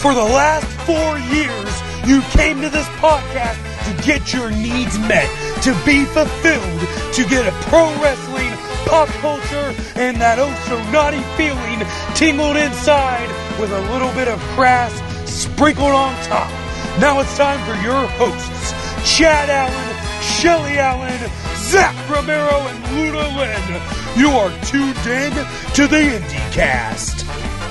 For the last 4 years, you came to this podcast to get your needs met, to be fulfilled, to get a pro wrestling, pop culture, and that oh-so-naughty feeling tingled inside with a little bit of crass sprinkled on top. Now it's time for your hosts, Chad Allen, Shelly Allen, Zach Romero, and Luna Lynn. You are tuned in to the IndieCast.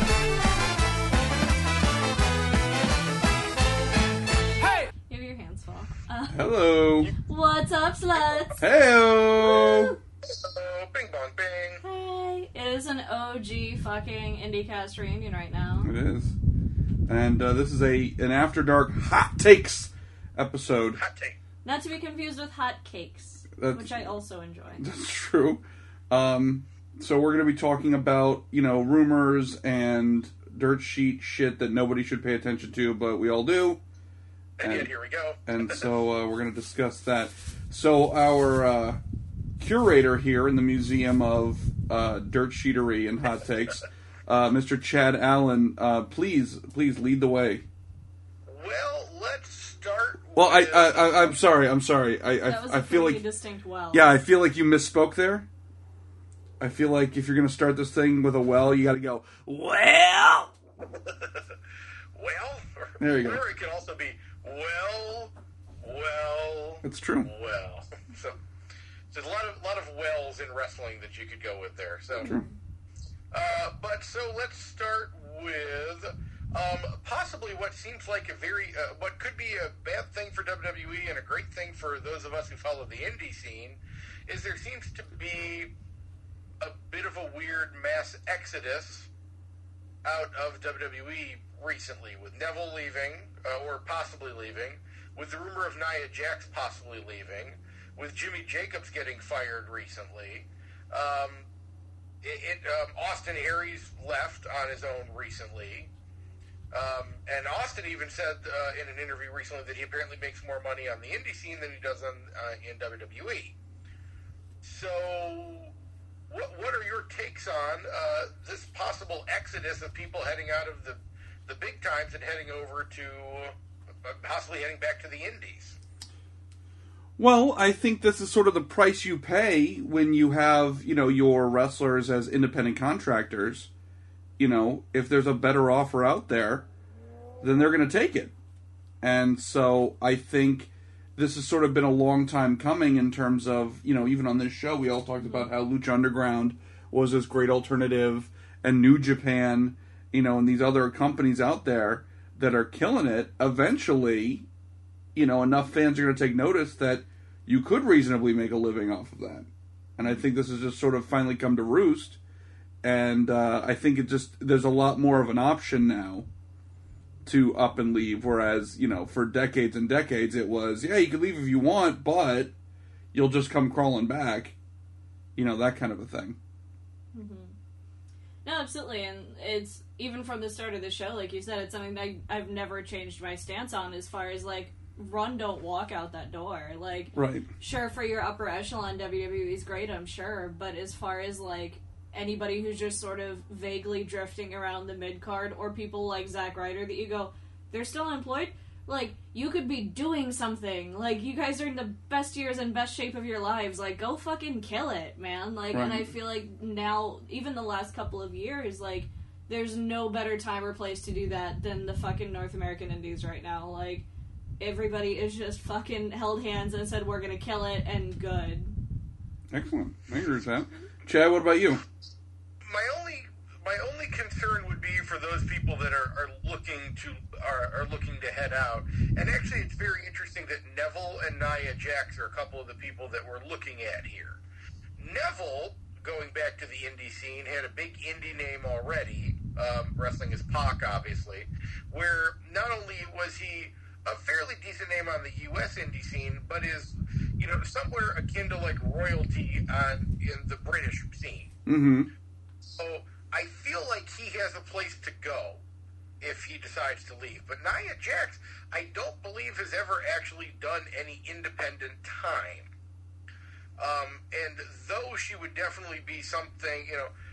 Hello. What's up, sluts? Heyo. Bing bong bing. Hey. It is an OG fucking IndieCast reunion right now. It is. And this is an After Dark Hot Takes episode. Hot take. Not to be confused with Hot Cakes, which I also enjoy. That's true. So we're going to be talking about, rumors and dirt sheet shit that nobody should pay attention to, but we all do. And yet here we go. And so we're going to discuss that. So our curator here in the Museum of Dirt Sheetery and Hot Takes, Mr. Chad Allen, please lead the way. Well, let's start. Well, I'm sorry. That was I feel like distinct well. Yeah, I feel like you misspoke there. I feel like if you're going to start this thing with a well, you got to go well. Well, there you go. Or it can also be well. That's true. Well, so there's a lot of wells in wrestling that you could go with there. So, true. But let's start with possibly what seems like what could be a bad thing for WWE and a great thing for those of us who follow the indie scene, is there seems to be a bit of a weird mass exodus out of WWE recently, with Neville leaving, or possibly leaving, with the rumor of Nia Jax possibly leaving, with Jimmy Jacobs getting fired recently. Austin Aries left on his own recently. And Austin even said in an interview recently that he apparently makes more money on the indie scene than he does in WWE. So, what are your takes on this possible exodus of people heading out of the big times and heading over to possibly heading back to the indies? Well, I think this is sort of the price you pay when you have, your wrestlers as independent contractors. If there's a better offer out there, then they're going to take it. And so I think this has sort of been a long time coming in terms of, even on this show, we all talked about how Lucha Underground was this great alternative, and New Japan, and these other companies out there that are killing it. Eventually, enough fans are going to take notice that you could reasonably make a living off of that. And I think this has just sort of finally come to roost. And I think there's a lot more of an option now to up and leave. Whereas, for decades and decades, it was, yeah, you can leave if you want, but you'll just come crawling back. That kind of a thing. Mm-hmm. No, absolutely. And it's, even from the start of the show, like you said, it's something that I've never changed my stance on as far as, run, don't walk out that door. Right. Sure, for your upper echelon, WWE is great, I'm sure, but as far as, anybody who's just sort of vaguely drifting around the mid-card, or people like Zack Ryder that you go, they're still employed? You could be doing something. You guys are in the best years and best shape of your lives. Go fucking kill it, man. Right. And I feel like now, even the last couple of years, there's no better time or place to do that than the fucking North American Indies right now. Everybody is just fucking held hands and said, we're gonna kill it, and good. Excellent. I agree with that. Chad, what about you? My only concern would be for those people that are looking to head out. And actually, it's very interesting that Neville and Nia Jax are a couple of the people that we're looking at here. Neville, going back to the indie scene, had a big indie name already, wrestling as Pac, obviously, where not only was he a fairly decent name on the U.S. indie scene, but is, somewhere akin to royalty in the British scene. Mm-hmm. So I feel like he has a place to go if he decides to leave. But Nia Jax, I don't believe has ever actually done any independent time. And though she would definitely be something,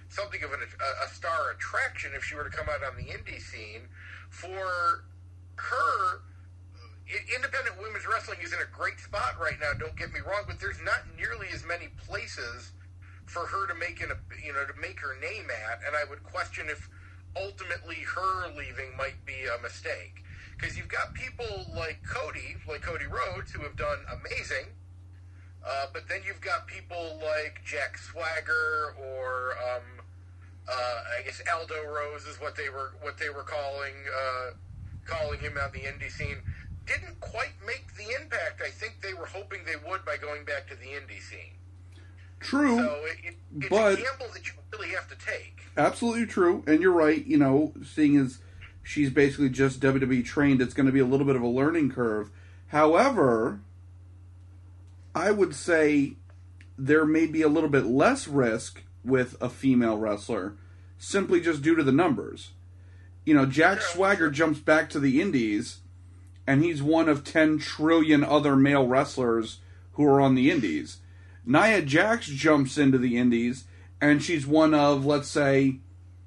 something of a star attraction if she were to come out on the indie scene. For her, independent women's wrestling is in a great spot right now. Don't get me wrong, but there's not nearly as many places for her to make to make her name at, and I would question if ultimately her leaving might be a mistake. Because you've got people like Cody Rhodes, who have done amazing, but then you've got people like Jack Swagger or I guess Aldo Rose is what they were calling him on the indie scene. Didn't quite make the impact I think they were hoping they would by going back to the indie scene. True, so it's a gamble that you really have to take. Absolutely true, and you're right. Seeing as she's basically just WWE trained, it's going to be a little bit of a learning curve. However, I would say there may be a little bit less risk with a female wrestler, simply just due to the numbers. Jack Swagger jumps back to the indies, and he's one of 10 trillion other male wrestlers who are on the indies. Nia Jax jumps into the indies, and she's one of, let's say,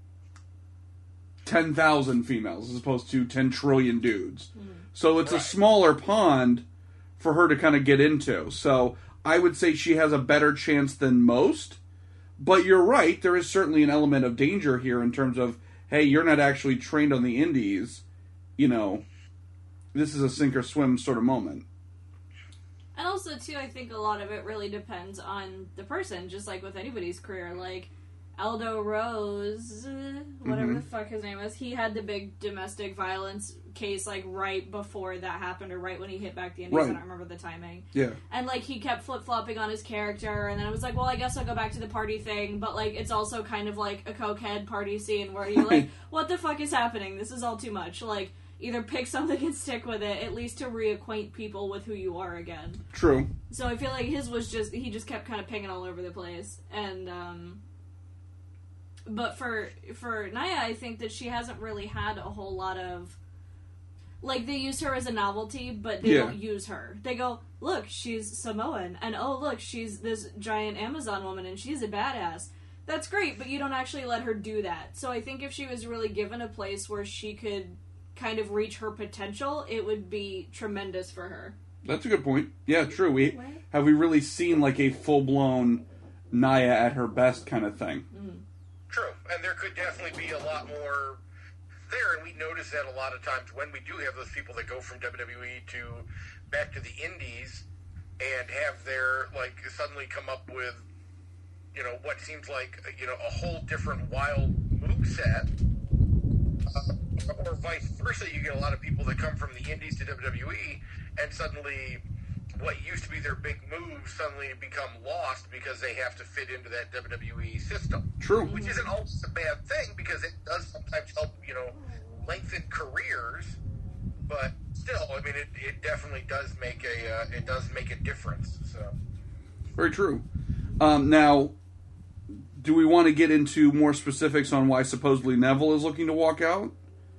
10,000 females, as opposed to 10 trillion dudes. So it's a smaller pond for her to kind of get into. So I would say she has a better chance than most. But you're right, there is certainly an element of danger here in terms of, hey, you're not actually trained on the indies. This is a sink or swim sort of moment. And also, too, I think a lot of it really depends on the person, just like with anybody's career. Like, Aldo Rose, whatever the fuck his name is, he had the big domestic violence case, like, right before that happened, or right when he hit back the Indies. Right. I don't remember the timing. Yeah. And, like, he kept flip-flopping on his character, and then it was like, well, I guess I'll go back to the party thing, but, like, it's also kind of like a cokehead party scene where you're like, what the fuck is happening? This is all too much. Like, either pick something and stick with it, at least to reacquaint people with who you are again. True. So I feel like his was just, he just kept kind of pinging all over the place. And, but for Nia, I think that she hasn't really had a whole lot of, like, they use her as a novelty, but they don't use her. They go, look, she's Samoan, and oh, look, she's this giant Amazon woman, and she's a badass. That's great, but you don't actually let her do that. So I think if she was really given a place where she could kind of reach her potential, it would be tremendous for her. That's a good point. Yeah, true. Have we really seen like a full-blown Nia at her best kind of thing? True, and there could definitely be a lot more there, and we notice that a lot of times when we do have those people that go from WWE to back to the indies and have their, like, suddenly come up with, what seems like, a whole different wild moveset. Or vice versa, you get a lot of people that come from the indies to WWE, and suddenly what used to be their big moves suddenly become lost because they have to fit into that WWE system. True. Which isn't always a bad thing, because it does sometimes help, lengthen careers, but still, I mean, it definitely does make a difference. So. Very true. Now, do we want to get into more specifics on why supposedly Neville is looking to walk out?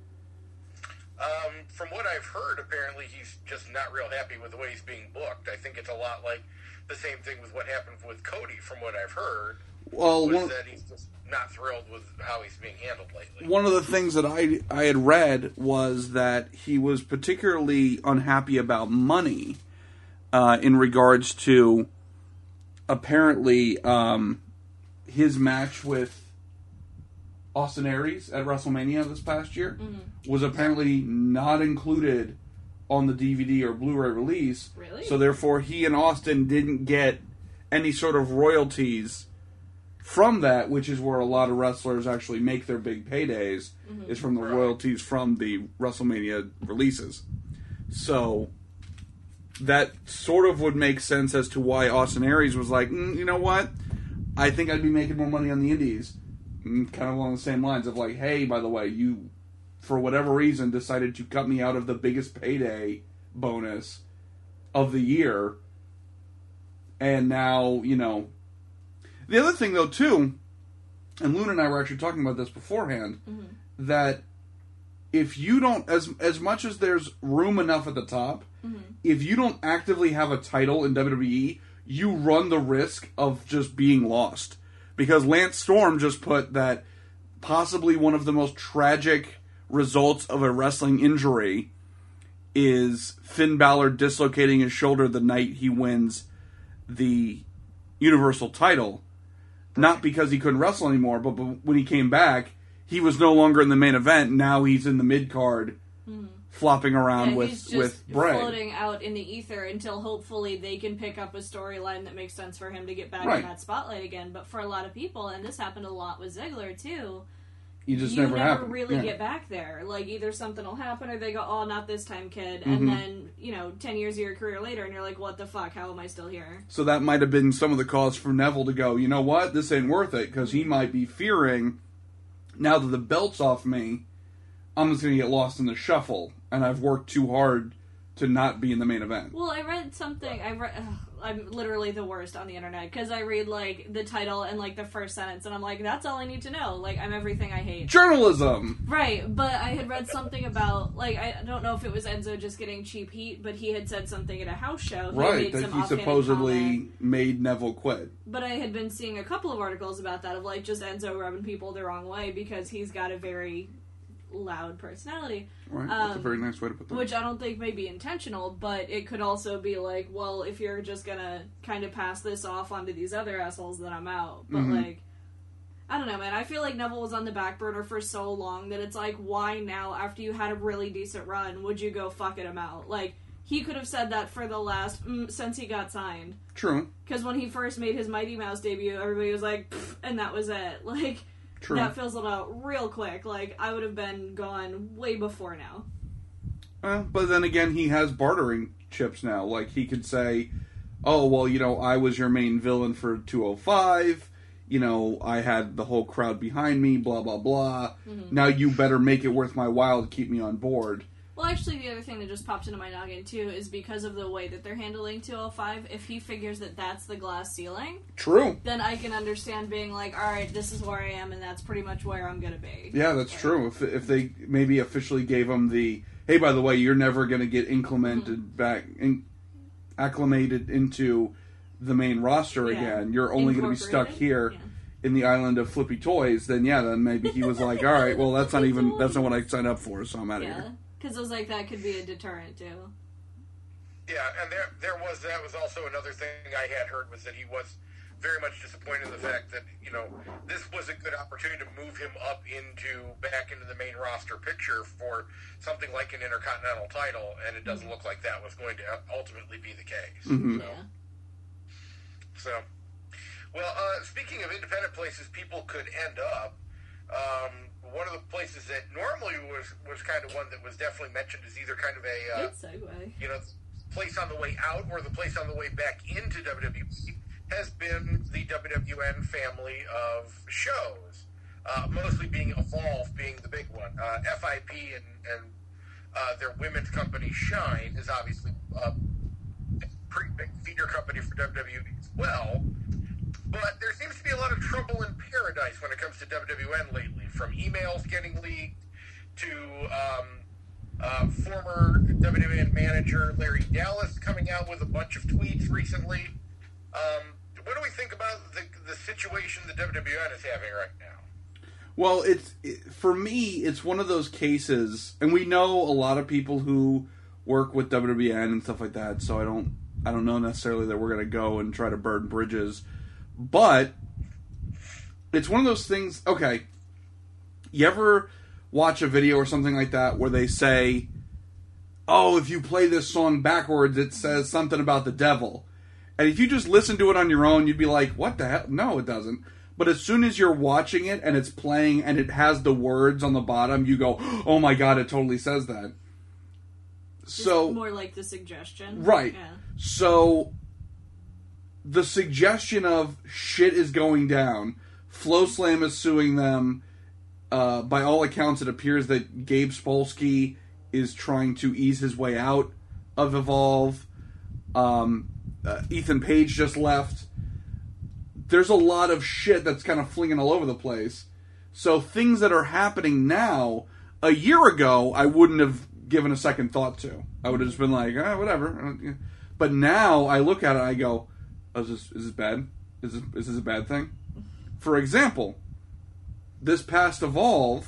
From what I've heard, apparently he's just not real happy with the way he's being booked. I think it's a lot like the same thing with what happened with Cody, from what I've heard. Well, that he's just not thrilled with how he's being handled lately. One of the things that I had read was that he was particularly unhappy about money in regards to apparently his match with Austin Aries at WrestleMania this past year was apparently not included on the DVD or Blu-ray release. Really? So therefore he and Austin didn't get any sort of royalties from that, which is where a lot of wrestlers actually make their big paydays, is from the royalties from the WrestleMania releases. So that sort of would make sense as to why Austin Aries was like, you know what? I think I'd be making more money on the indies. Kind of along the same lines of like, hey, by the way, you, for whatever reason, decided to cut me out of the biggest payday bonus of the year. And now, The other thing, though, too, and Luna and I were actually talking about this beforehand, that if you don't, as much as there's room enough at the top, if you don't actively have a title in WWE, you run the risk of just being lost. Because Lance Storm just put that possibly one of the most tragic results of a wrestling injury is Finn Balor dislocating his shoulder the night he wins the Universal title. Not because he couldn't wrestle anymore, but when he came back, he was no longer in the main event. Now he's in the mid-card, flopping around with Bray. Floating out in the ether until hopefully they can pick up a storyline that makes sense for him to get back in that spotlight again. But for a lot of people, and this happened a lot with Ziggler too, you never really get back there. Like, either something will happen or they go, oh, not this time, kid. And then, 10 years of your career later, and you're like, what the fuck? How am I still here? So that might have been some of the cause for Neville to go, you know what? This ain't worth it. Because he might be fearing, now that the belt's off me, I'm just going to get lost in the shuffle. And I've worked too hard to not be in the main event. Well, I read something. I'm literally the worst on the internet because I read like the title and like the first sentence, and I'm like, that's all I need to know. Like, I'm everything I hate. Journalism, right? But I had read something about, like, I don't know if it was Enzo just getting cheap heat, but he had said something at a house show. Right, that he supposedly made Neville quit. But I had been seeing a couple of articles about that, of like just Enzo rubbing people the wrong way because he's got a very loud personality. Right, that's a very nice way to put that. Which I don't think may be intentional, but it could also be like, well, if you're just gonna kind of pass this off onto these other assholes, then I'm out. But like, I don't know, man. I feel like Neville was on the back burner for so long that it's like, why now, after you had a really decent run, would you go fucking him out? Like, he could have said that for the last, since he got signed. True. Because when he first made his Mighty Mouse debut, everybody was like, and that was it. Like, true. That fizzled out real quick. Like, I would have been gone way before now. But then again, he has bartering chips now. Like, he could say, oh, well, I was your main villain for 205. I had the whole crowd behind me, blah, blah, blah. Now you better make it worth my while to keep me on board. Well, actually, the other thing that just popped into my noggin, too, is because of the way that they're handling 205, if he figures that that's the glass ceiling... True. Then I can understand being like, alright, this is where I am, and that's pretty much where I'm gonna be. Yeah, that's true. If they maybe officially gave him the, hey, by the way, you're never gonna get acclimated into the main roster again. You're only gonna be stuck here in the island of Flippy Toys, then maybe he was like, alright, well, that's not what I signed up for, so I'm out of here. Because it was like, that could be a deterrent, too. Yeah, and that was also another thing I had heard, was that he was very much disappointed in the fact that, this was a good opportunity to move him back into the main roster picture for something like an Intercontinental title, and it doesn't look like that was going to ultimately be the case. So, well, speaking of independent places people could end up, one of the places that normally was kind of one that was definitely mentioned as either kind of a good segue. Place on the way out or the place on the way back into WWE has been the WWN family of shows, mostly being Evolve being the big one. FIP and their women's company Shine is obviously a pretty big feeder company for WWE as well. But there seems to be a lot of trouble in paradise when it comes to WWN lately, from emails getting leaked to former WWN manager Larry Dallas coming out with a bunch of tweets recently. What do we think about the situation the WWN is having right now? Well, for me, it's one of those cases, and we know a lot of people who work with WWN and stuff like that, so I don't know necessarily that we're going to go and try to burn bridges. But it's one of those things, okay, you ever watch a video or something like that where they say, oh, if you play this song backwards, it says something about the devil. And if you just listen to it on your own, you'd be like, what the hell? No, it doesn't. But as soon as you're watching it and it's playing and it has the words on the bottom, you go, oh my god, it totally says that. So more like the suggestion. Right. Yeah. So the suggestion of shit is going down, Flow Slam is suing them. By all accounts, it appears that Gabe Spolsky is trying to ease his way out of Evolve. Ethan Page just left. There's a lot of shit that's kind of flinging all over the place. So things that are happening now, a year ago, I wouldn't have given a second thought to. I would have just been like, whatever. But now I look at it and I go, oh, is this bad? Is this a bad thing? For example, this past Evolve...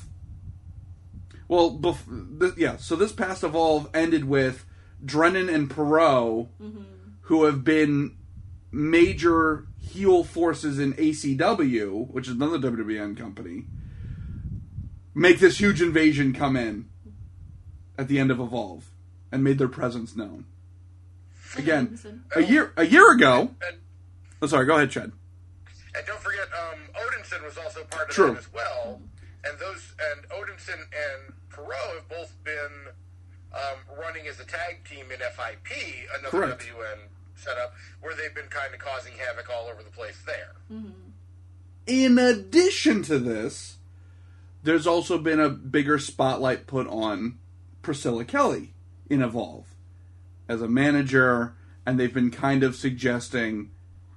so this past Evolve ended with Drennan and Perot, who have been major heel forces in ACW, which is another WWN company, make this huge invasion come in at the end of Evolve and made their presence known. Again, a year ago... Oh, sorry, go ahead, Chad. And don't forget, Odinson was also part of True. that as well. And Odinson and Perot have both been running as a tag team in FIP, another Correct. WN setup, where they've been kind of causing havoc all over the place there. In addition to this, there's also been a bigger spotlight put on Priscilla Kelly in Evolve as a manager, and they've been kind of suggesting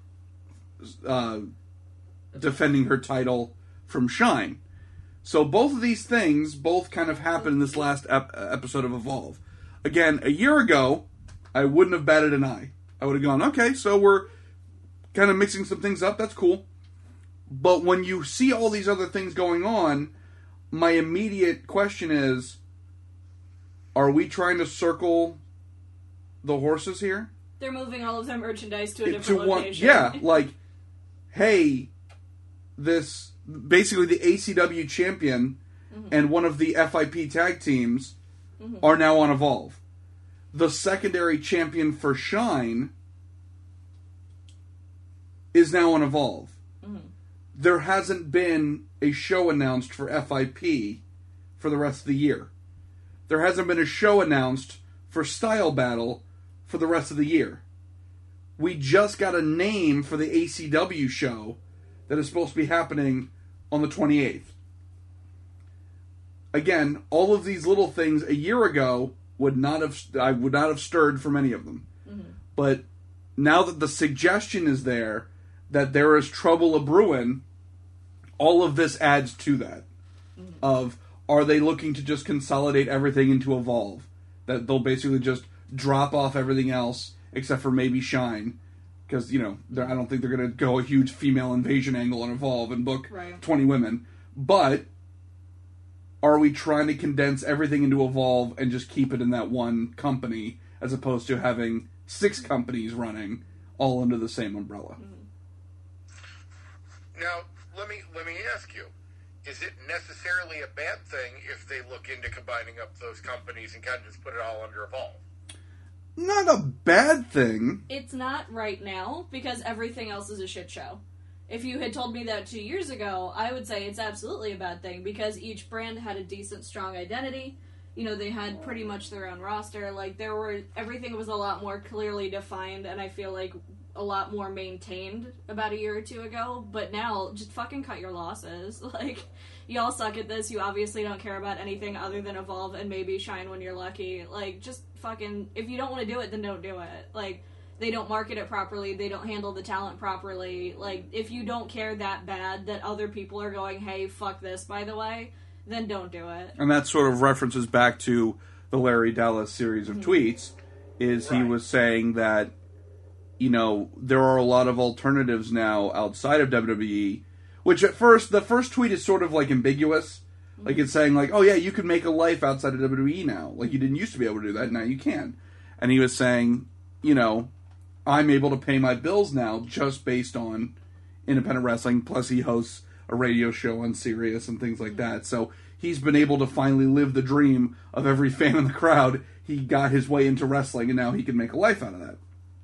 defending her title from Shine. So both of these things both kind of happened in this last episode of Evolve. Again, a year ago, I wouldn't have batted an eye. I would have gone, okay, so we're kind of mixing some things up. That's cool. But when you see all these other things going on, my immediate question is, are we trying to circle the horses here? They're moving all of their merchandise to a different location. Yeah, like, hey, this... basically the ACW champion and one of the FIP tag teams are now on Evolve. The secondary champion for Shine is now on Evolve. There hasn't been a show announced for FIP for the rest of the year. There hasn't been a show announced for Style Battle for the rest of the year. We just got a name for the ACW show that is supposed to be happening on the 28th. Again, all of these little things a year ago I would not have stirred from any of them. But now that the suggestion is there that there is trouble a-brewing, all of this adds to that. Of, are they looking to just consolidate everything into Evolve? That they'll basically just drop off everything else except for maybe Shine. Because, I don't think they're going to go a huge female invasion angle on Evolve and book 20 women. But, are we trying to condense everything into Evolve and just keep it in that one company, as opposed to having 6 companies running all under the same umbrella? Now, let me ask you, is it necessarily a bad thing if they look into combining up those companies and kind of just put it all under Evolve? Not a bad thing. It's not right now, because everything else is a shit show. If you had told me that 2 years ago, I would say it's absolutely a bad thing, because each brand had a decent, strong identity. They had pretty much their own roster. Like, everything was a lot more clearly defined, and I feel like a lot more maintained about a year or two ago. But now, just fucking cut your losses. Like, y'all suck at this. You obviously don't care about anything other than Evolve and maybe Shine when you're lucky. Like, just fucking, if you don't want to do it, then don't do it. Like, they don't market it properly, they don't handle the talent properly. Like, if you don't care that bad that other people are going, hey, fuck this, by the way, then don't do it. And that sort of references back to the Larry Dallas series of tweets, is he was saying that, there are a lot of alternatives now outside of WWE, which at first, the first tweet is sort of like ambiguous. Like, it's saying, like, oh yeah, you can make a life outside of WWE now. Like, you didn't used to be able to do that, now you can. And he was saying, I'm able to pay my bills now just based on independent wrestling, plus he hosts a radio show on Sirius and things like that. So he's been able to finally live the dream of every fan in the crowd. He got his way into wrestling, and now he can make a life out of that.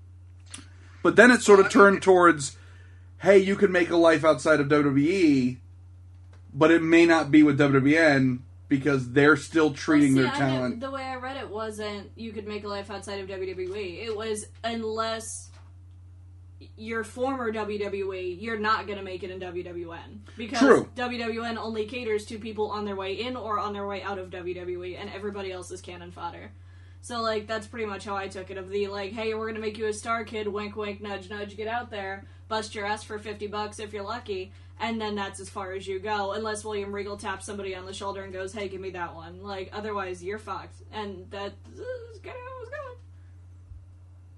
But then it sort of turned towards, hey, you can make a life outside of WWE, but it may not be with WWN, because they're still treating their talent. The way I read it wasn't you could make a life outside of WWE. It was, unless you're former WWE, you're not going to make it in WWN. Because WWN only caters to people on their way in or on their way out of WWE, and everybody else is cannon fodder. So, like, that's pretty much how I took it, of the, like, hey, we're going to make you a star kid, wink, wink, nudge, nudge, get out there, bust your ass for $50 if you're lucky, and then that's as far as you go, unless William Regal taps somebody on the shoulder and goes, hey, give me that one. Like, otherwise, you're fucked. And that's kind of how it was going.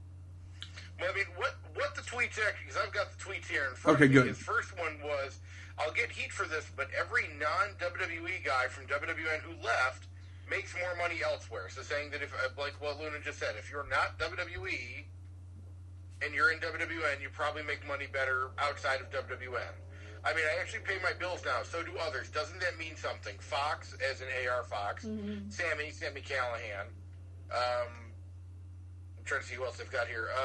Well, I mean, what the tweets actually, because I've got the tweets here in front of me. Good. His first one was, I'll get heat for this, but every non-WWE guy from WWN who left makes more money elsewhere. So saying that if, like what Luna just said, if you're not WWE and you're in WWN, you probably make money better outside of WWN. I mean, I actually pay my bills now. So do others. Doesn't that mean something? Fox, as in AR Fox. Mm-hmm. Sammy Callahan. I'm trying to see who else they've got here.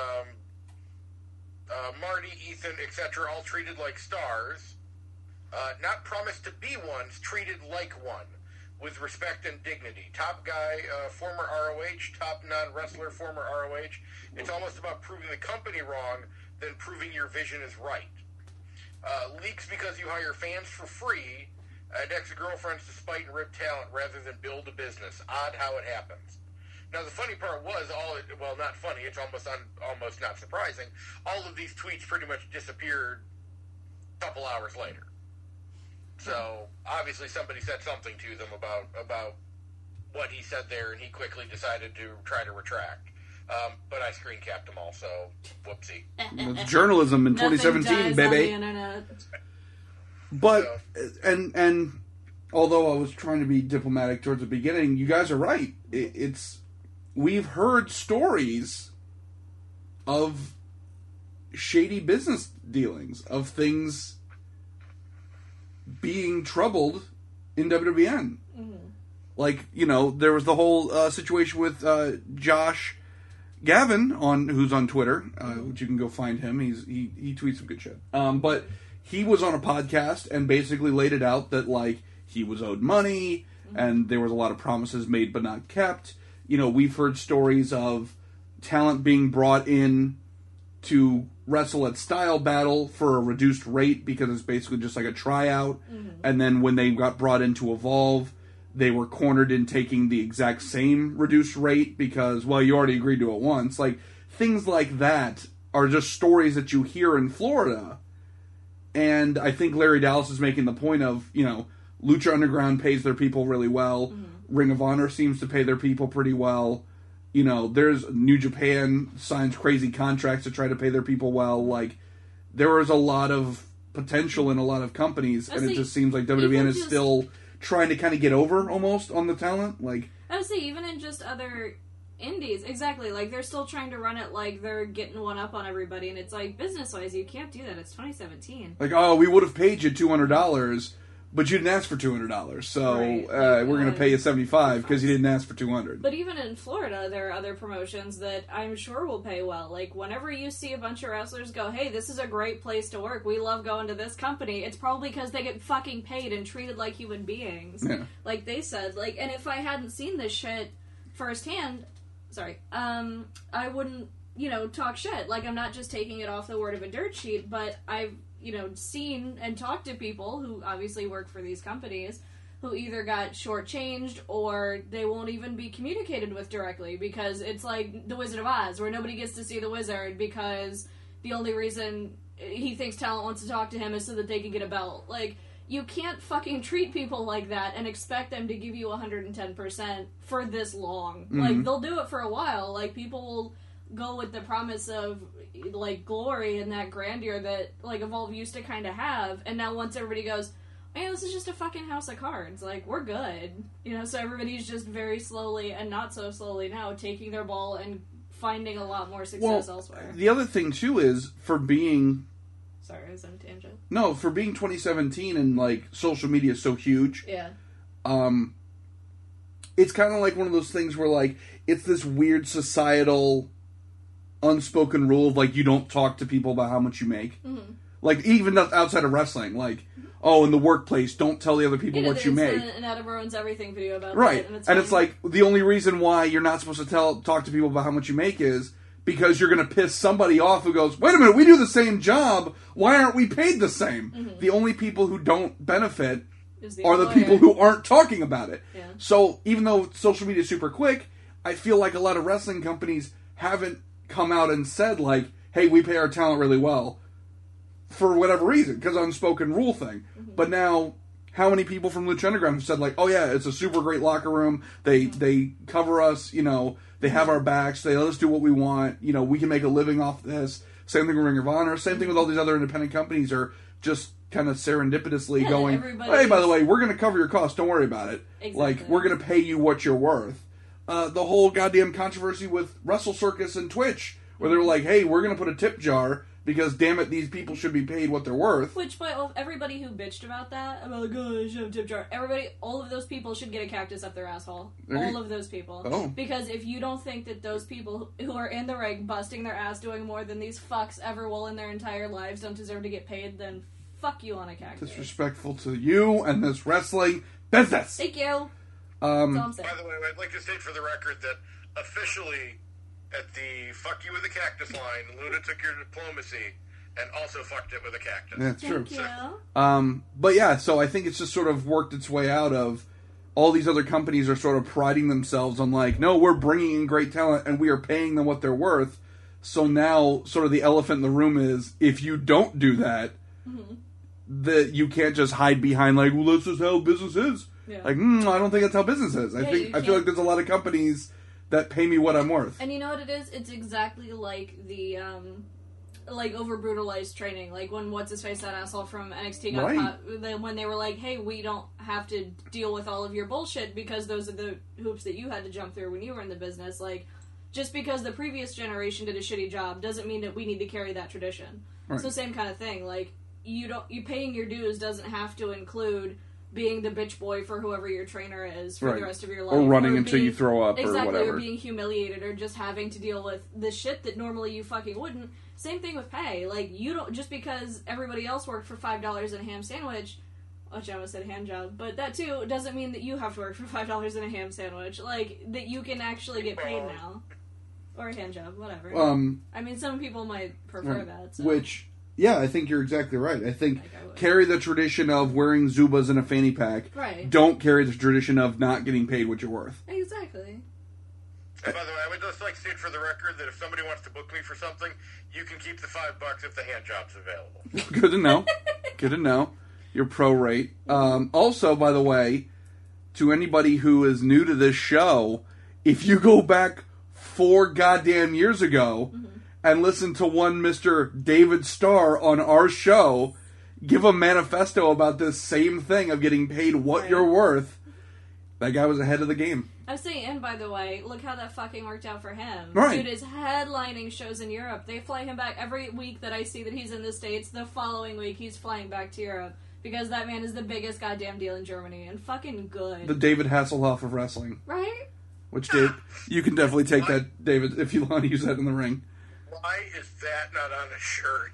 Marty, Ethan, etc., all treated like stars. Not promised to be ones, treated like one, with respect and dignity. Top guy, former ROH, top non-wrestler, former ROH. It's almost about proving the company wrong than proving your vision is right. Leaks because you hire fans for free and ex-girlfriends to spite and rip talent rather than build a business. Odd how it happens. Now, the funny part was, well, not funny, it's almost not surprising, all of these tweets pretty much disappeared a couple hours later. So, obviously somebody said something to them about what he said there, and he quickly decided to try to retract. But I screen capped them all, so whoopsie. It's journalism in 2017, baby. But, and although I was trying to be diplomatic towards the beginning, you guys are right. We've heard stories of shady business dealings, of things being troubled in WWN. Mm-hmm. Like, there was the whole situation with Josh Gavin, who's on Twitter, which you can go find him. He tweets some good shit. But he was on a podcast and basically laid it out that, like, he was owed money, and there was a lot of promises made but not kept. We've heard stories of talent being brought in to wrestle at Style Battle for a reduced rate because it's basically just like a tryout. Mm-hmm. And then when they got brought into Evolve, they were cornered in taking the exact same reduced rate because, well, you already agreed to it once. Like, things like that are just stories that you hear in Florida. And I think Larry Dallas is making the point of, Lucha Underground pays their people really well. Mm-hmm. Ring of Honor seems to pay their people pretty well. There's New Japan signs crazy contracts to try to pay their people well. Like, there is a lot of potential in a lot of companies, and it just seems like WWN is still trying to kind of get over almost on the talent. Like, I would say even in just other indies, exactly. Like, they're still trying to run it like they're getting one up on everybody, and it's like, business-wise, you can't do that. It's 2017. Like, oh, we would have paid you $200. But you didn't ask for $200, so right. We're going to pay you $75 because you didn't ask for $200. But even in Florida, there are other promotions that I'm sure will pay well. Like, whenever you see a bunch of wrestlers go, hey, this is a great place to work, we love going to this company, it's probably because they get fucking paid and treated like human beings. Yeah. Like they said. Like, and if I hadn't seen this shit firsthand, I wouldn't, talk shit. Like, I'm not just taking it off the word of a dirt sheet, but I've seen and talked to people who obviously work for these companies who either got shortchanged or they won't even be communicated with directly because it's like the Wizard of Oz where nobody gets to see the wizard because the only reason he thinks talent wants to talk to him is so that they can get a belt. Like, you can't fucking treat people like that and expect them to give you 110% for this long. Mm-hmm. Like, they'll do it for a while. Like, people will go with the promise of, like, glory and that grandeur that, like, Evolve used to kind of have, and now once everybody goes, man, this is just a fucking house of cards, like, we're good. So everybody's just very slowly, and not so slowly now, taking their ball and finding a lot more success elsewhere. The other thing, too, is for being... Sorry, I was on a tangent. No, for being 2017 and, like, social media is so huge. Yeah. It's kind of like one of those things where, like, it's this weird societal... unspoken rule of, like, you don't talk to people about how much you make. Mm-hmm. Like, even outside of wrestling. Like, in the workplace, don't tell the other people what you make. An Adam Ruins Everything video about right. that. And it's like, the only reason why you're not supposed to talk to people about how much you make is because you're going to piss somebody off who goes, wait a minute, we do the same job, why aren't we paid the same? Mm-hmm. The only people who don't benefit are the people who aren't talking about it. Yeah. So, even though social media is super quick, I feel like a lot of wrestling companies haven't come out and said, like, hey, we pay our talent really well for whatever reason, because unspoken rule thing. Mm-hmm. But now, how many people from Lucha Underground have said, like, oh yeah, it's a super great locker room, they cover us, they have our backs, they let us do what we want, we can make a living off this. Same thing with Ring of Honor, same thing with all these other independent companies are just kind of serendipitously Yeah, going, everybody hey, by the is- way, we're going to cover your costs. Don't worry about it. Exactly. Like, we're going to pay you what you're worth. The whole goddamn controversy with Wrestle Circus and Twitch, where they were like, hey, we're going to put a tip jar because, damn it, these people should be paid what they're worth. Which, by everybody who bitched about that, about like, oh, I should have tip jar. Everybody, all of those people should get a cactus up their asshole. All of those people. Oh. Because if you don't think that those people who are in the ring busting their ass doing more than these fucks ever will in their entire lives don't deserve to get paid, then fuck you on a cactus. Disrespectful to you and this wrestling business. Thank you. That's all I'm saying. By the way, I'd like to state for the record that officially at the fuck you with a cactus line, Luna took your diplomacy and also fucked it with a cactus. That's true. Thank you. But yeah, so I think it's just sort of worked its way out of all these other companies are sort of priding themselves on like, no, we're bringing in great talent and we are paying them what they're worth. So now sort of the elephant in the room is if you don't do that, that you can't just hide behind like, well, this is how business is. Yeah. Like, I don't think that's how business is. I feel like there's a lot of companies that pay me what I'm worth. And you know what it is? It's exactly like the, like, over-brutalized training. Like, when What's-His-Face, that asshole from NXT got Right. caught, when they were like, hey, we don't have to deal with all of your bullshit because those are the hoops that you had to jump through when you were in the business. Like, just because the previous generation did a shitty job doesn't mean that we need to carry that tradition. Right. So same kind of thing. Like, you paying your dues doesn't have to include being the bitch boy for whoever your trainer is for Right. the rest of your life. Or running until you throw up exactly, or whatever. or being humiliated or just having to deal with the shit that normally you fucking wouldn't. Same thing with pay. Like, you don't, just because everybody else worked for $5 in a ham sandwich, which I almost said hand job, but that too doesn't mean that you have to work for $5 in a ham sandwich. Like, that you can actually get paid now. Or a hand job, whatever. I mean, some people might prefer that. So. Which, yeah, I think you're exactly right. I think Like I would. carry the tradition of wearing Zubas in a fanny pack. Right. Don't carry the tradition of not getting paid what you're worth. Exactly. And by the way, I would just like to state for the record that if somebody wants to book me for something, you can keep the $5 if the hand job's available. Good to know. Good to know. Your pro rate. Also, by the way, to anybody who is new to this show, if you go back 4 goddamn years ago and listen to one Mr. David Starr on our show give a manifesto about this same thing of getting paid what Right. you're worth, that guy was ahead of the game. I was saying, and by the way, look how that fucking worked out for him. Right. Dude is headlining shows in Europe. They fly him back every week that I see that he's in the States. The following week, he's flying back to Europe. Because that man is the biggest goddamn deal in Germany. And fucking good. The David Hasselhoff of wrestling. Right? Which, Dave, you can definitely take that, David, if you want to use that in the ring. Why is that not on a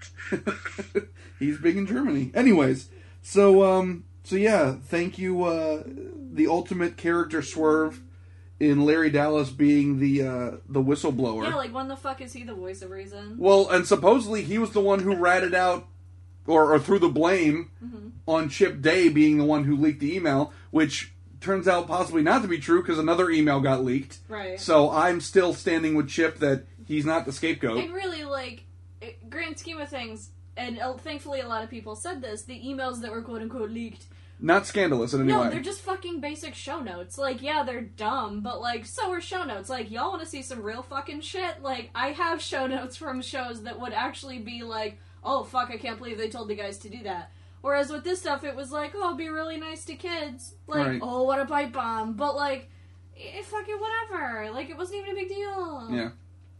shirt? He's big in Germany. Anyways, so yeah, thank you, the ultimate character swerve in Larry Dallas being the whistleblower. Yeah, like, when the fuck is he the voice of reason? Well, and supposedly he was the one who ratted out or threw the blame on Chip Day being the one who leaked the email, which turns out possibly not to be true because another email got leaked. Right. So I'm still standing with Chip that he's not the scapegoat. And really, like, grand scheme of things, and thankfully a lot of people said this, the emails that were quote-unquote leaked, Not scandalous in any no, way. they're just fucking basic show notes. Like, yeah, they're dumb, but, like, so are show notes. Like, y'all want to see some real fucking shit? Like, I have show notes from shows that would actually be like, oh, fuck, I can't believe they told the guys to do that. Whereas with this stuff, it was like, oh, be really nice to kids. Like, Right. oh, what a pipe bomb. But, like, fucking whatever. Like, it wasn't even a big deal. Yeah.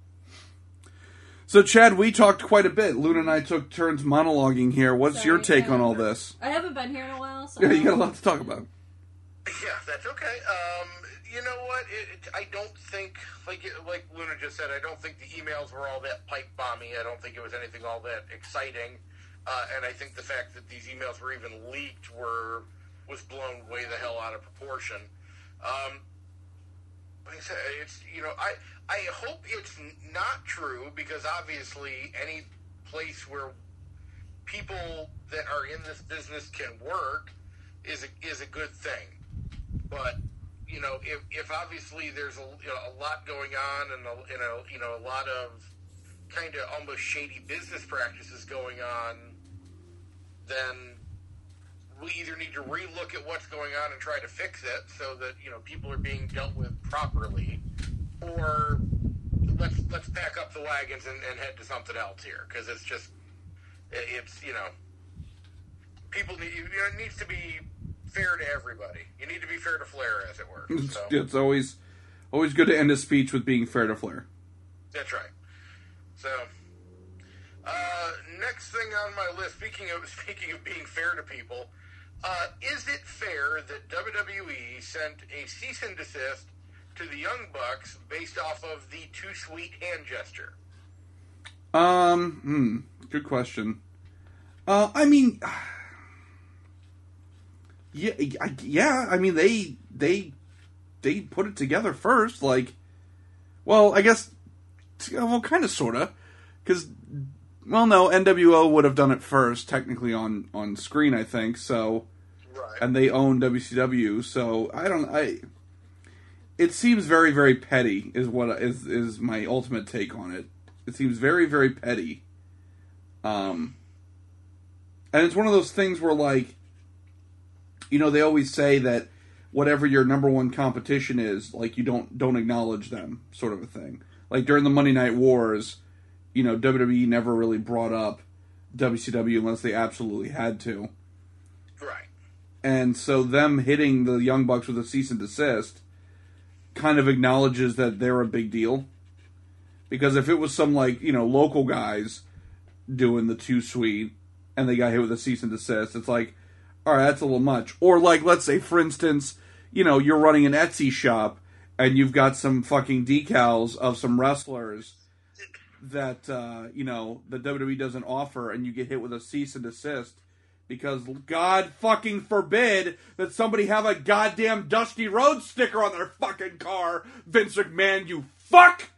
So, Chad, we talked quite a bit. Luna and I took turns monologuing here. What's your Sorry, take on yeah. all this? I haven't been here in a while, so... Yeah, you got a lot to talk about. Yeah, that's okay. You know what? I don't think, like Luna just said, I don't think the emails were all that pipe bomby. I don't think it was anything all that exciting. And I think the fact that these emails were even leaked was blown way the hell out of proportion. Like I said, it's, you know, I hope it's not true because obviously any place where people that are in this business can work is a good thing. But you know, if obviously there's a lot going on and a lot of kind of almost shady business practices going on, then we either need to relook at what's going on and try to fix it so that, you know, people are being dealt with properly, or let's pack up the wagons and head to something else here, because it's you know, people need, it needs to be fair to everybody. You need to be fair to Flair, as it were. So. It's always good to end a speech with being fair to Flair. That's right. So, next thing on my list, speaking of being fair to people, is it fair that WWE sent a cease and desist to the Young Bucks based off of the Too Sweet hand gesture? Good question. I mean, yeah. I mean, they put it together first. Like, well, I guess, well, kind of, sorta, because, well, no, NWO would have done it first, technically on screen, I think. So, right. And they own WCW. So it seems very, very petty. Is what is my ultimate take on it. It seems very, very petty. And it's one of those things where, like, you know, they always say that whatever your number one competition is, like, you don't acknowledge them, sort of a thing. Like, during the Monday Night Wars, you know, WWE never really brought up WCW unless they absolutely had to. Right. And so them hitting the Young Bucks with a cease and desist kind of acknowledges that they're a big deal. Because if it was some, like, you know, local guys doing the Too Sweet and they got hit with a cease and desist, it's like, all right, that's a little much. Or, like, let's say, for instance, you know, you're running an Etsy shop and you've got some fucking decals of some wrestlers that, you know, the WWE doesn't offer, and you get hit with a cease and desist because, God fucking forbid that somebody have a goddamn Dusty Rhodes sticker on their fucking car, Vince McMahon, you fuck!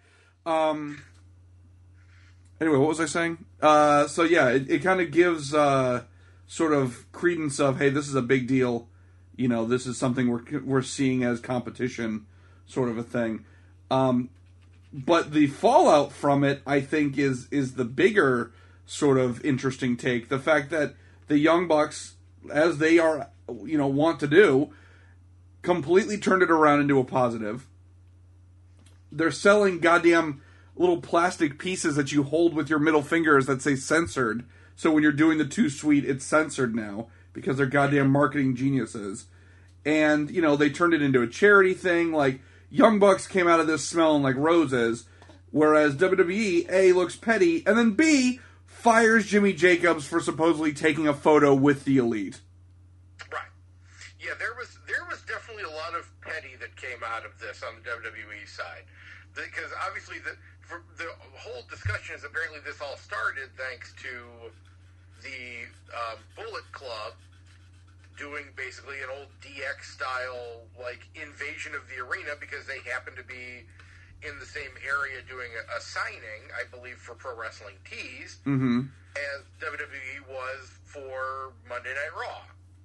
Anyway, what was I saying? So yeah, it kind of gives sort of credence of, hey, this is a big deal. You know, this is something we're seeing as competition, sort of a thing. But the fallout from it, I think, is the bigger sort of interesting take. The fact that the Young Bucks, as they are, you know, want to do, completely turned it around into a positive. They're selling goddamn little plastic pieces that you hold with your middle fingers that say censored. So when you're doing the Too Sweet, it's censored now because they're goddamn marketing geniuses. And, you know, they turned it into a charity thing. Like, Young Bucks came out of this smelling like roses, whereas WWE, A, looks petty, and then B, fires Jimmy Jacobs for supposedly taking a photo with the Elite. Right. Yeah, there was definitely a lot of petty that came out of this on the WWE side. Because obviously the whole discussion is apparently this all started thanks to the Bullet Club doing basically an old DX style, like, invasion of the arena because they happen to be in the same area doing a signing, I believe, for Pro Wrestling Tees, as WWE was for Monday Night Raw.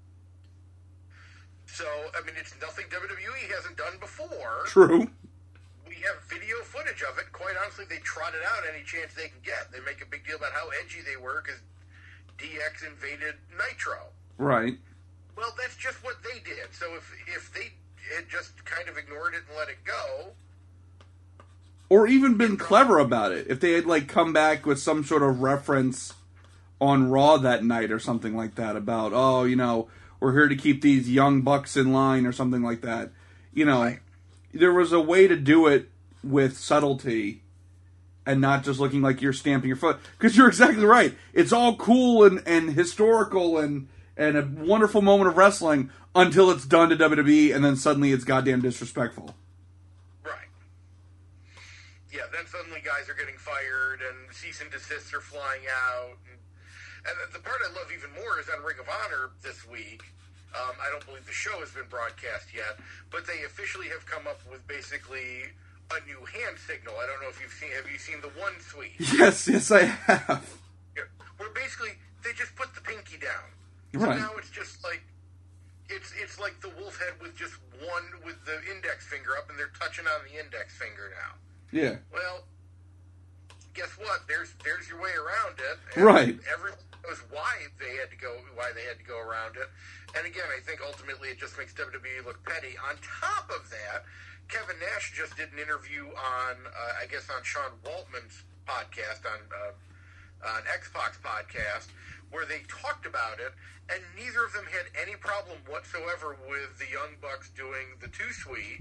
So, I mean, it's nothing WWE hasn't done before. True. We have video footage of it. Quite honestly, they trot it out any chance they can get. They make a big deal about how edgy they were because DX invaded Nitro. Right. Well, that's just what they did. So if they had just kind of ignored it and let it go... Or even been clever about it. If they had, like, come back with some sort of reference on Raw that night or something like that about, oh, you know, we're here to keep these young bucks in line or something like that. You know, right. There was a way to do it with subtlety and not just looking like you're stamping your foot. Because you're exactly right. It's all cool and historical and a wonderful moment of wrestling until it's done to WWE and then suddenly it's goddamn disrespectful. Right. Yeah, then suddenly guys are getting fired and cease and desists are flying out. And the part I love even more is on Ring of Honor this week. I don't believe the show has been broadcast yet, but they officially have come up with basically a new hand signal. I don't know if have you seen the One Sweet? Yes, I have. Yeah, where basically they just put the pinky down. Right. So now it's just like it's like the wolf head with just one with the index finger up, and they're touching on the index finger now. Yeah. Well, guess what? There's your way around it. And right. Everyone knows why they had to go around it. And again, I think ultimately it just makes WWE look petty. On top of that, Kevin Nash just did an interview on on Sean Waltman's podcast on Xbox podcast, where they talked about it, and neither of them had any problem whatsoever with the Young Bucks doing the 2-Sweet,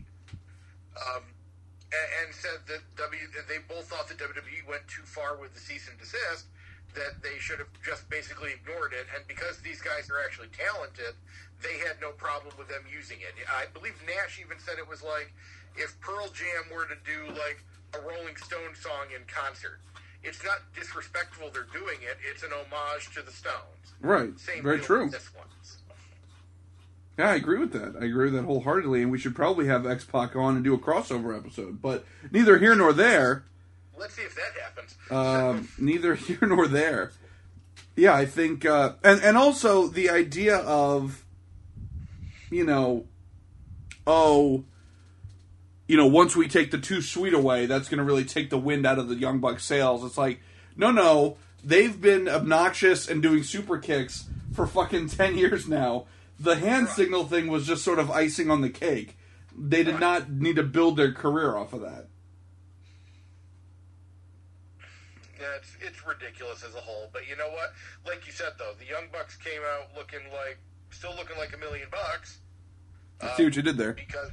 and said that they both thought that WWE went too far with the cease and desist, that they should have just basically ignored it, and because these guys are actually talented, they had no problem with them using it. I believe Nash even said it was like if Pearl Jam were to do like a Rolling Stone song in concert. It's not disrespectful they're doing it, it's an homage to the Stones. Right. Same Very deal true. with this one. Yeah, I agree with that. I agree with that wholeheartedly, and we should probably have X-Pac on and do a crossover episode, but neither here nor there. Let's see if that happens. Neither here nor there. Yeah, I think, and also the idea of, once we take the 2-Sweet away, that's going to really take the wind out of the Young Bucks sails. It's like, no, they've been obnoxious and doing super kicks for fucking 10 years now. The hand signal thing was just sort of icing on the cake. They did not need to build their career off of that. Yeah, it's ridiculous as a whole. But you know what? Like you said, though, the Young Bucks came out still looking like $1 million. I see what you did there. Because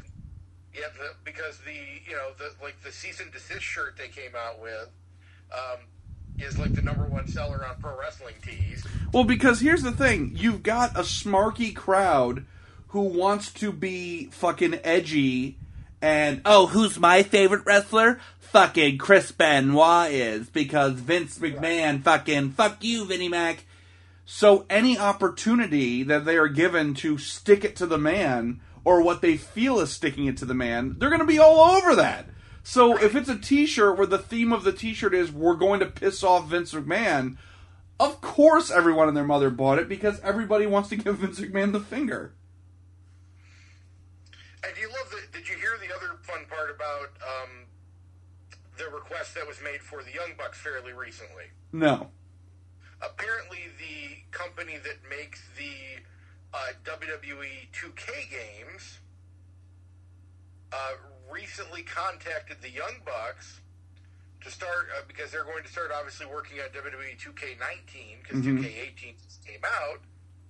the cease and desist shirt they came out with is like the #1 seller on pro wrestling tees. Well, because here's the thing. You've got a smarky crowd who wants to be fucking edgy and, who's my favorite wrestler? Fucking Chris Benoit is, because Vince McMahon fucking, fuck you, Vinnie Mac. So any opportunity that they are given to stick it to the man, or what they feel is sticking it to the man, they're going to be all over that. So if it's a t-shirt where the theme of the t-shirt is, we're going to piss off Vince McMahon, of course everyone and their mother bought it, because everybody wants to give Vince McMahon the finger. And did you hear the other fun part about the request that was made for the Young Bucks fairly recently? No. Apparently the company that makes the WWE 2K games recently contacted the Young Bucks to start, because they're going to start obviously working on WWE 2K19, because 2K18 came out,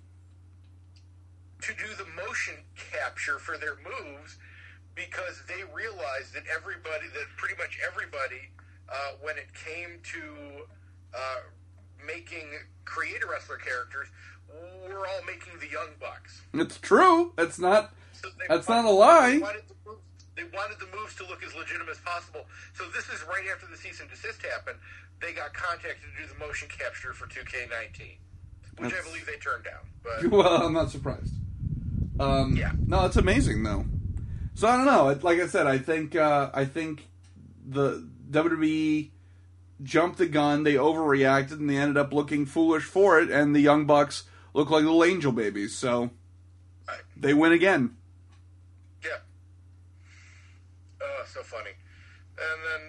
to do the motion capture for their moves, because they realized that pretty much everybody, when it came to making creator wrestler characters, we're all making the Young Bucks. It's true. That's not a lie. They wanted the moves to look as legitimate as possible. So this is right after the cease and desist happened. They got contacted to do the motion capture for 2K19, which I believe they turned down. But well, I'm not surprised. Yeah. No, it's amazing though. So I don't know. Like I said, I think the WWE jumped the gun. They overreacted, and they ended up looking foolish for it. And the Young Bucks look like little angel babies. So they win again. Yeah. So funny. And then,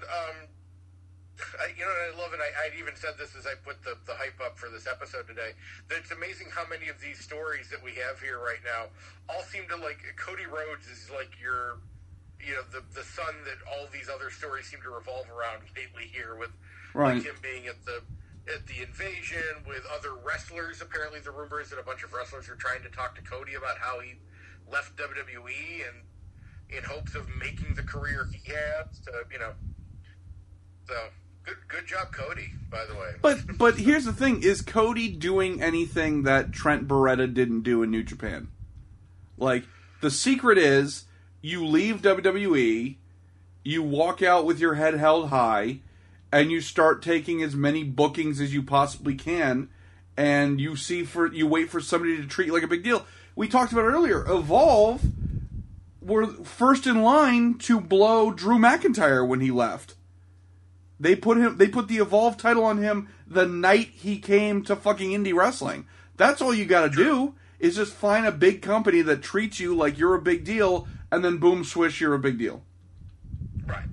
I love it. I even said this as I put the hype up for this episode today, that it's amazing how many of these stories that we have here right now all seem to, like, Cody Rhodes is like the son that all these other stories seem to revolve around lately here, with like him being at the invasion with other wrestlers. Apparently the rumor is that a bunch of wrestlers are trying to talk to Cody about how he left WWE and in hopes of making the career he had. So good job, Cody, by the way. But here's the thing: is Cody doing anything that Trent Beretta didn't do in New Japan? Like, the secret is you leave WWE, you walk out with your head held high, and you start taking as many bookings as you possibly can, and you wait for somebody to treat you like a big deal. We talked about it earlier. Evolve were first in line to blow Drew McIntyre when he left. They put the Evolve title on him the night he came to fucking indie wrestling. That's all you gotta do, is just find a big company that treats you like you're a big deal, and then boom, swish, you're a big deal. Right.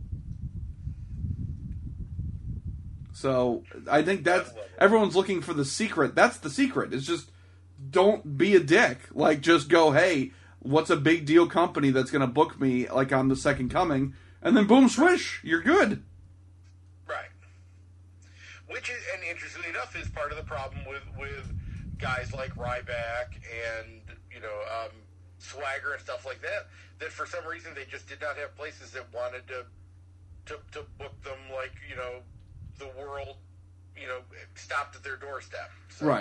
So, I think everyone's looking for the secret. That's the secret. It's just, don't be a dick. Like, just go, hey, what's a big deal company that's going to book me like I'm the second coming? And then boom, swish, you're good. Right. which is, and interestingly enough, is part of the problem with guys like Ryback and Swagger and stuff like that. That for some reason they just did not have places that wanted to book them, like the world, stopped at their doorstep. So. Right.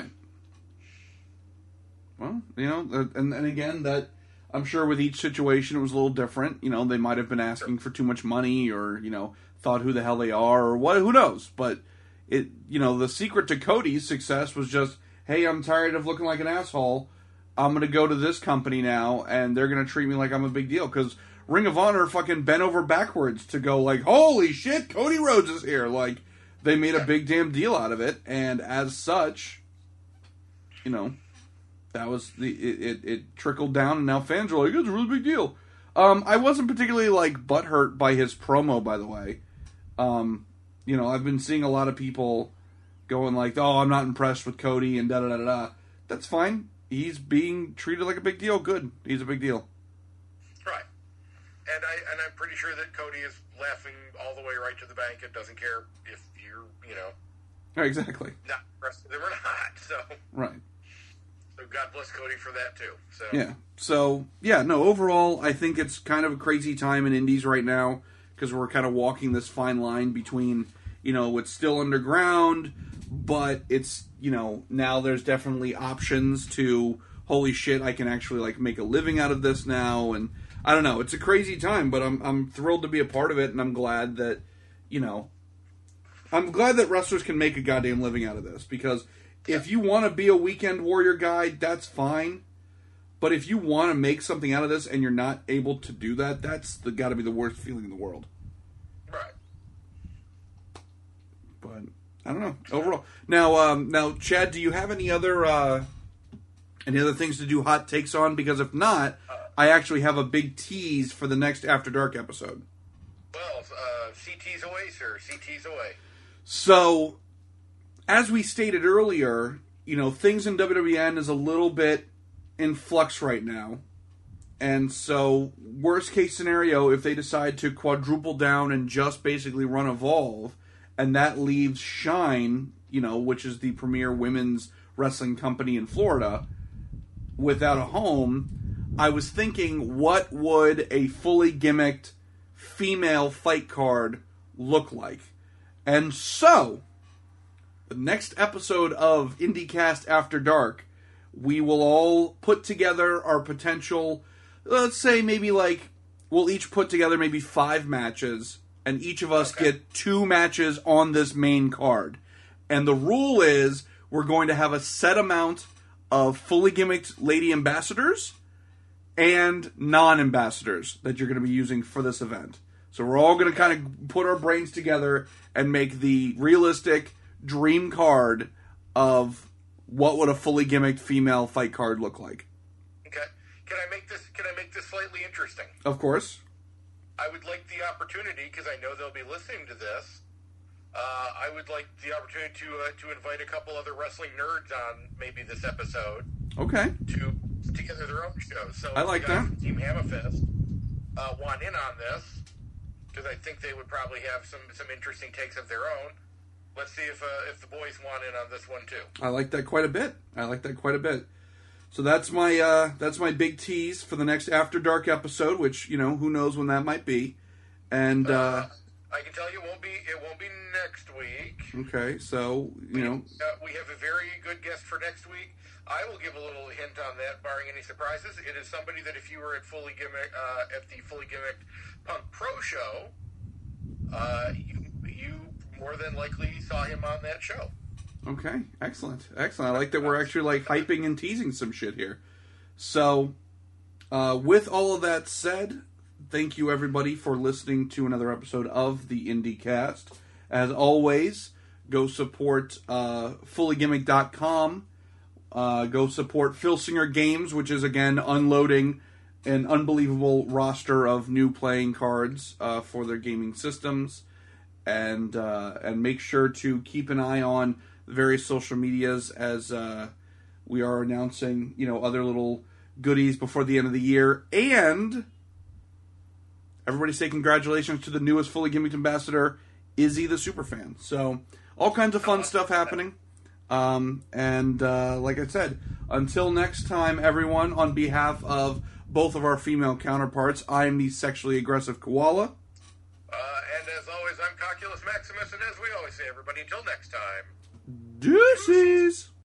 Well, and again, that I'm sure with each situation it was a little different. They might have been asking for too much money, or thought who the hell they are, or what. Who knows? But it, the secret to Cody's success was just, hey, I'm tired of looking like an asshole. I'm going to go to this company now, and they're going to treat me like I'm a big deal. Because Ring of Honor fucking bent over backwards to go like, holy shit, Cody Rhodes is here. Like, they made a big damn deal out of it, and as such, that was it trickled down, and now fans are like, it's a really big deal. I wasn't particularly butthurt by his promo, by the way. I've been seeing a lot of people going like, oh, I'm not impressed with Cody and da-da-da-da-da. That's fine. He's being treated like a big deal. Good. He's a big deal. Right. And I'm pretty sure that Cody is laughing all the way right to the bank and doesn't care if you're, Exactly. not impressed with him or not. So. Right. So God bless Cody for that, too. So. Yeah. So, yeah, no, overall, I think it's kind of a crazy time in indies right now, because we're kind of walking this fine line between, it's still underground, but it's, now there's definitely options to, holy shit, I can actually, make a living out of this now, and I don't know, it's a crazy time, but I'm thrilled to be a part of it, and I'm glad that, I'm glad that wrestlers can make a goddamn living out of this, because if you want to be a weekend warrior guy, that's fine, but if you want to make something out of this and you're not able to do that, that's got to be the worst feeling in the world. Right. But I don't know. Overall, now, Chad, do you have any other things to do hot takes on? Because if not, I actually have a big tease for the next After Dark episode. Well, CT's away, sir. CT's away. So, as we stated earlier, things in WWN is a little bit in flux right now. And so, worst case scenario, if they decide to quadruple down and just basically run Evolve, and that leaves Shine, which is the premier women's wrestling company in Florida, without a home, I was thinking, what would a fully gimmicked female fight card look like? And so, the next episode of IndieCast After Dark, we will all put together our potential, let's say maybe we'll each put together maybe 5 matches, and each of us get 2 matches on this main card. And the rule is, we're going to have a set amount of fully gimmicked lady ambassadors and non-ambassadors that you're going to be using for this event. So we're all going to kind of put our brains together and make the realistic dream card of what would a fully gimmicked female fight card look like. Okay. Can I make this slightly interesting? Of course. I would like the opportunity, because I know they'll be listening to this, I would like the opportunity to invite a couple other wrestling nerds on maybe this episode. Okay. To put together their own shows. So I like that. Team Hammerfest want in on this, because I think they would probably have some interesting takes of their own. Let's see if the boys want in on this one too. I like that quite a bit. So that's my big tease for the next After Dark episode, which who knows when that might be, and I can tell you it won't be next week. Okay, so we have a very good guest for next week. I will give a little hint on that, barring any surprises. It is somebody that if you were at the Fully Gimmicked Punk Pro show, you more than likely saw him on that show. Okay, excellent. I like that we're actually hyping and teasing some shit here. So, with all of that said, thank you everybody for listening to another episode of the IndieCast. As always, go support fullygimmick.com. Go support Phil Singer Games, which is again unloading an unbelievable roster of new playing cards for their gaming systems, and make sure to keep an eye on the various social medias as we are announcing other little goodies before the end of the year. And everybody say congratulations to the newest Fully Gimmicked ambassador, Izzy the Superfan. So all kinds of fun stuff happening. And like I said, until next time, everyone, on behalf of both of our female counterparts, I am the sexually aggressive koala. And as always, I'm Cocculus Maximus, and as we always say, everybody, until next time. Deuces!